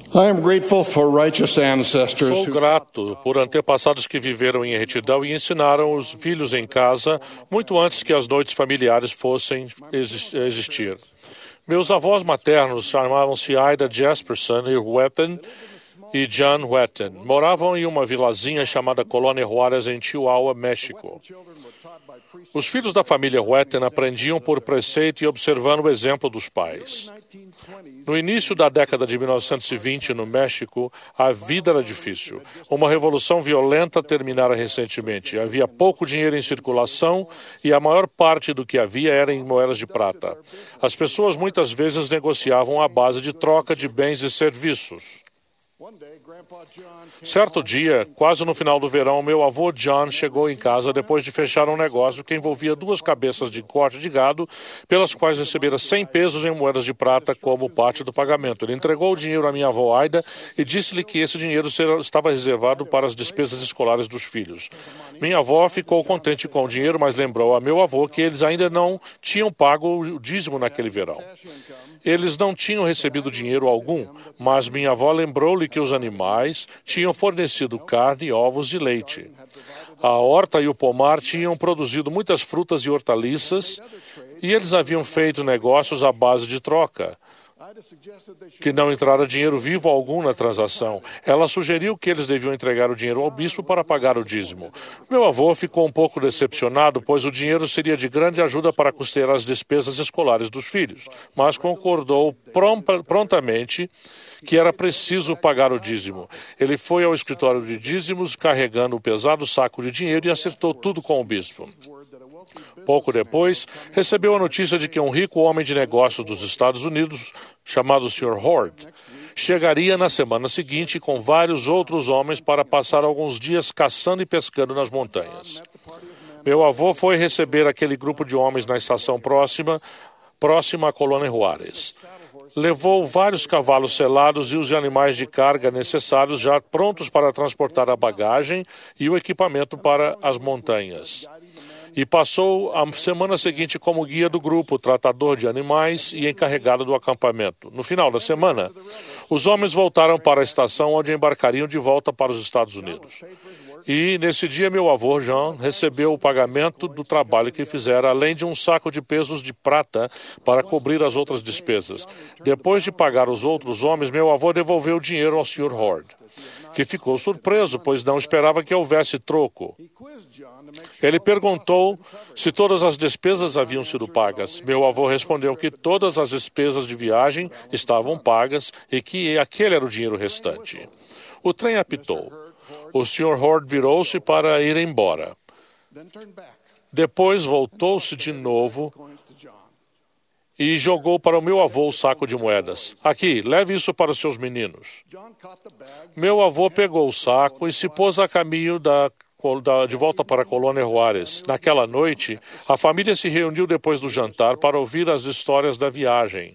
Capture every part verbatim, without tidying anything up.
I am grateful for righteous ancestors Sou who grato por antepassados que viveram em retidão e ensinaram os filhos em casa muito antes que as noites familiares fossem exis- existir. Meus avós maternos chamavam-se Ida Jesperson e Whetten e John Whetten. Moravam em uma vilazinha chamada Colônia Juárez, em Chihuahua, México. Os filhos da família Whetten aprendiam por preceito e observando o exemplo dos pais. No início da década de mil novecentos e vinte, no México, a vida era difícil. Uma revolução violenta terminara recentemente. Havia pouco dinheiro em circulação e a maior parte do que havia era em moedas de prata. As pessoas muitas vezes negociavam à base de troca de bens e serviços. Certo dia, quase no final do verão, meu avô John chegou em casa depois de fechar um negócio que envolvia duas cabeças de corte de gado, pelas quais recebera cem pesos em moedas de prata como parte do pagamento. Ele entregou o dinheiro à minha avó Aida e disse-lhe que esse dinheiro estava reservado para as despesas escolares dos filhos. Minha avó ficou contente com o dinheiro, mas lembrou a meu avô que eles ainda não tinham pago o dízimo naquele verão. Eles não tinham recebido dinheiro algum, mas minha avó lembrou-lhe que os animais tinham fornecido carne, ovos e leite. A horta e o pomar tinham produzido muitas frutas e hortaliças e eles haviam feito negócios à base de troca, que não entrara dinheiro vivo algum na transação. Ela sugeriu que eles deviam entregar o dinheiro ao bispo para pagar o dízimo. Meu avô ficou um pouco decepcionado, pois o dinheiro seria de grande ajuda para custear as despesas escolares dos filhos, mas concordou prom- prontamente que era preciso pagar o dízimo. Ele foi ao escritório de dízimos carregando o pesado saco de dinheiro e acertou tudo com o bispo. Pouco depois, recebeu a notícia de que um rico homem de negócios dos Estados Unidos, chamado senhor Hord, chegaria na semana seguinte com vários outros homens para passar alguns dias caçando e pescando nas montanhas. Meu avô foi receber aquele grupo de homens na estação próxima, próxima à Colônia Juárez. Levou vários cavalos selados e os animais de carga necessários já prontos para transportar a bagagem e o equipamento para as montanhas. E passou a semana seguinte como guia do grupo, tratador de animais e encarregado do acampamento. No final da semana, os homens voltaram para a estação onde embarcariam de volta para os Estados Unidos. E, nesse dia, meu avô, Jean, recebeu o pagamento do trabalho que fizera, além de um saco de pesos de prata para cobrir as outras despesas. Depois de pagar os outros homens, meu avô devolveu o dinheiro ao senhor Hord, que ficou surpreso, pois não esperava que houvesse troco. Ele perguntou se todas as despesas haviam sido pagas. Meu avô respondeu que todas as despesas de viagem estavam pagas e que aquele era o dinheiro restante. O trem apitou. O senhor Hord virou-se para ir embora. Depois voltou-se de novo e jogou para o meu avô o saco de moedas. Aqui, leve isso para os seus meninos. Meu avô pegou o saco e se pôs a caminho da de volta para a Colônia Juárez. Naquela noite, a família se reuniu depois do jantar para ouvir as histórias da viagem.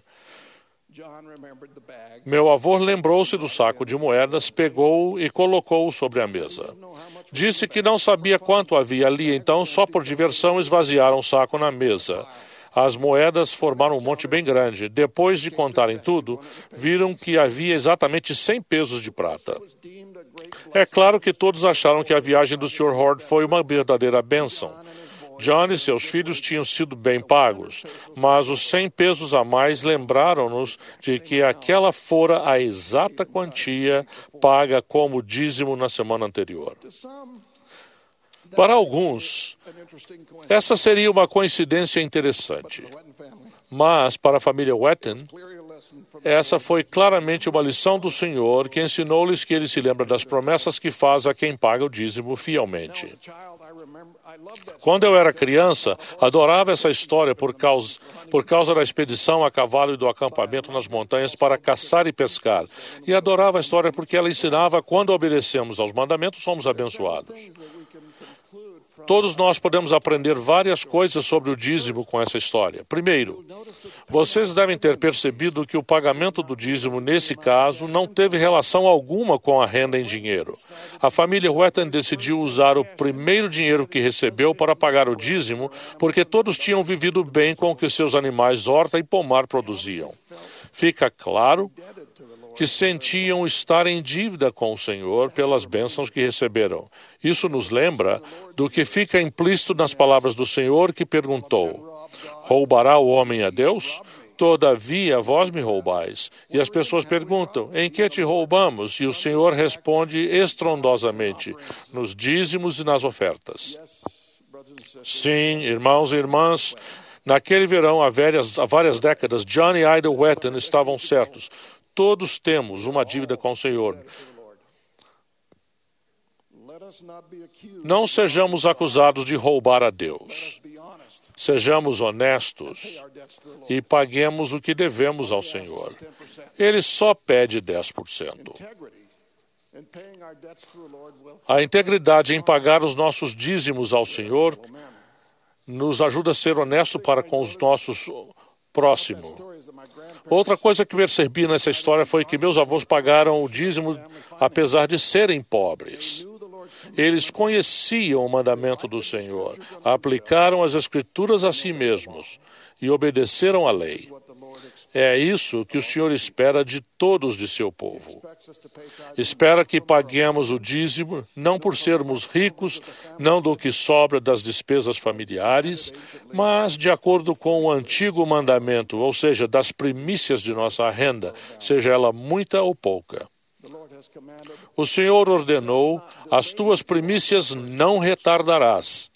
Meu avô lembrou-se do saco de moedas, pegou-o e colocou-o sobre a mesa. Disse que não sabia quanto havia ali, então, só por diversão, esvaziaram o saco na mesa. As moedas formaram um monte bem grande. Depois de contarem tudo, viram que havia exatamente cem pesos de prata. É claro que todos acharam que a viagem do senhor Hord foi uma verdadeira bênção. John e seus filhos tinham sido bem pagos, mas os cem pesos a mais lembraram-nos de que aquela fora a exata quantia paga como dízimo na semana anterior. Para alguns, essa seria uma coincidência interessante, mas para a família Whetten, essa foi claramente uma lição do Senhor que ensinou-lhes que Ele se lembra das promessas que faz a quem paga o dízimo fielmente. Quando eu era criança, adorava essa história por causa, por causa da expedição a cavalo e do acampamento nas montanhas para caçar e pescar. E adorava a história porque ela ensinava que quando obedecemos aos mandamentos, somos abençoados. Todos nós podemos aprender várias coisas sobre o dízimo com essa história. Primeiro, vocês devem ter percebido que o pagamento do dízimo, nesse caso, não teve relação alguma com a renda em dinheiro. A família Whetten decidiu usar o primeiro dinheiro que recebeu para pagar o dízimo, porque todos tinham vivido bem com o que seus animais horta e pomar produziam. Fica claro que sentiam estar em dívida com o Senhor pelas bênçãos que receberam. Isso nos lembra do que fica implícito nas palavras do Senhor, que perguntou: roubará o homem a Deus? Todavia, vós me roubais. E as pessoas perguntam: em que te roubamos? E o Senhor responde estrondosamente: nos dízimos e nas ofertas. Sim, irmãos e irmãs, naquele verão, há várias, há várias décadas, John e Ida Wetton estavam certos. Todos temos uma dívida com o Senhor. Não sejamos acusados de roubar a Deus. Sejamos honestos e paguemos o que devemos ao Senhor. Ele só pede dez por cento. A integridade em pagar os nossos dízimos ao Senhor nos ajuda a ser honesto para com os nossos próximos. Outra coisa que percebi nessa história foi que meus avós pagaram o dízimo apesar de serem pobres. Eles conheciam o mandamento do Senhor, aplicaram as Escrituras a si mesmos e obedeceram à lei. É isso que o Senhor espera de todos de seu povo. Espera que paguemos o dízimo, não por sermos ricos, não do que sobra das despesas familiares, mas de acordo com o antigo mandamento, ou seja, das primícias de nossa renda, seja ela muita ou pouca. O Senhor ordenou: as tuas primícias não retardarás.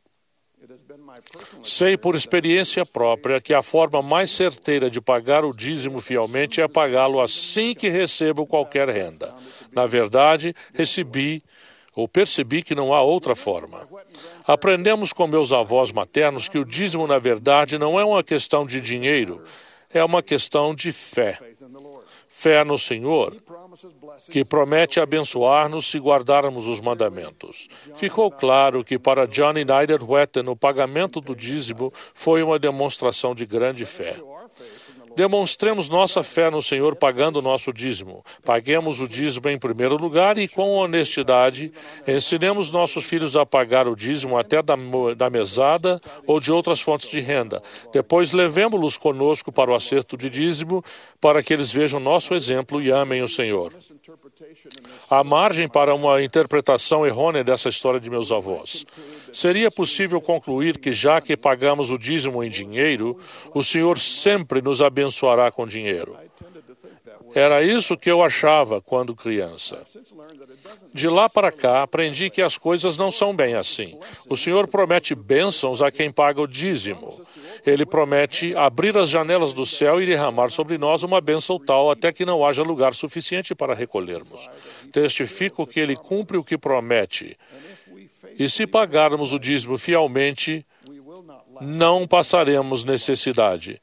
Sei por experiência própria que a forma mais certeira de pagar o dízimo fielmente é pagá-lo assim que recebo qualquer renda. Na verdade, recebi ou percebi que não há outra forma. Aprendemos com meus avós maternos que o dízimo, na verdade, não é uma questão de dinheiro, é uma questão de fé. Fé no Senhor, que promete abençoar-nos se guardarmos os mandamentos. Ficou claro que para John e Ida Wetton o pagamento do dízimo foi uma demonstração de grande fé. Demonstremos nossa fé no Senhor pagando o nosso dízimo. Paguemos o dízimo em primeiro lugar e, com honestidade, ensinemos nossos filhos a pagar o dízimo até da, da mesada ou de outras fontes de renda. Depois, levemos-los conosco para o acerto de dízimo, para que eles vejam nosso exemplo e amem o Senhor. Há margem para uma interpretação errônea dessa história de meus avós. Seria possível concluir que, já que pagamos o dízimo em dinheiro, o Senhor sempre nos abençoará com dinheiro. Era isso que eu achava quando criança. De lá para cá, aprendi que as coisas não são bem assim. O Senhor promete bênçãos a quem paga o dízimo. Ele promete abrir as janelas do céu e derramar sobre nós uma bênção tal até que não haja lugar suficiente para recolhermos. Testifico que Ele cumpre o que promete. E se pagarmos o dízimo fielmente, não passaremos necessidade.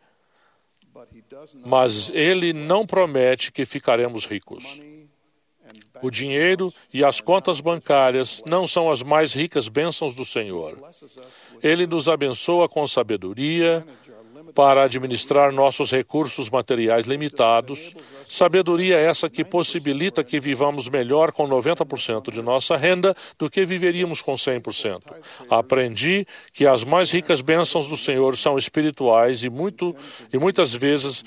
Mas Ele não promete que ficaremos ricos. O dinheiro e as contas bancárias não são as mais ricas bênçãos do Senhor. Ele nos abençoa com sabedoria para administrar nossos recursos materiais limitados, sabedoria essa que possibilita que vivamos melhor com noventa por cento de nossa renda do que viveríamos com cem por cento. Aprendi que as mais ricas bênçãos do Senhor são espirituais e, muito, e muitas vezes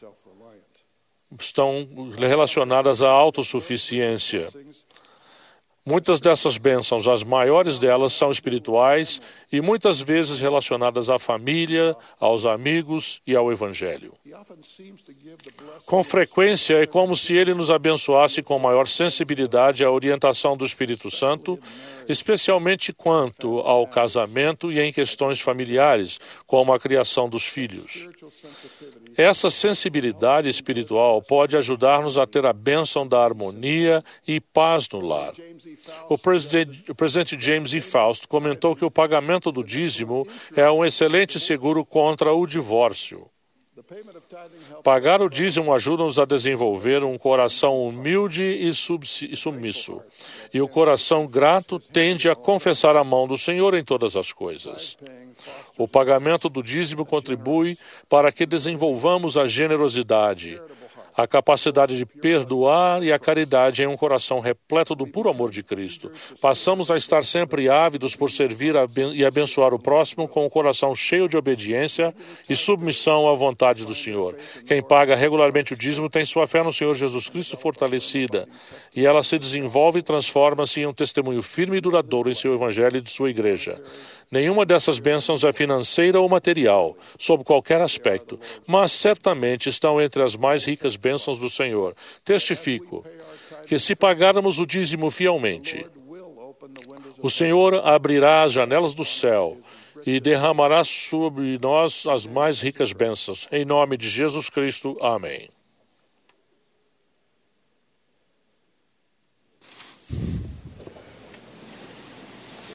estão relacionadas à autossuficiência. Muitas dessas bênçãos, as maiores delas, são espirituais e muitas vezes relacionadas à família, aos amigos e ao Evangelho. Com frequência, é como se Ele nos abençoasse com maior sensibilidade à orientação do Espírito Santo, especialmente quanto ao casamento e em questões familiares, como a criação dos filhos. Essa sensibilidade espiritual pode ajudar-nos a ter a bênção da harmonia e paz no lar. O presidente, o presidente James E. Faust comentou que o pagamento do dízimo é um excelente seguro contra o divórcio. Pagar o dízimo ajuda-nos a desenvolver um coração humilde e submisso. E o coração grato tende a confessar a mão do Senhor em todas as coisas. O pagamento do dízimo contribui para que desenvolvamos a generosidade, a capacidade de perdoar e a caridade em um coração repleto do puro amor de Cristo. Passamos a estar sempre ávidos por servir e abençoar o próximo com o coração cheio de obediência e submissão à vontade do Senhor. Quem paga regularmente o dízimo tem sua fé no Senhor Jesus Cristo fortalecida, e ela se desenvolve e transforma-se em um testemunho firme e duradouro em seu evangelho e de sua igreja. Nenhuma dessas bênçãos é financeira ou material, sob qualquer aspecto, mas certamente estão entre as mais ricas bênçãos do Senhor. Testifico que, se pagarmos o dízimo fielmente, o Senhor abrirá as janelas do céu e derramará sobre nós as mais ricas bênçãos. Em nome de Jesus Cristo. Amém.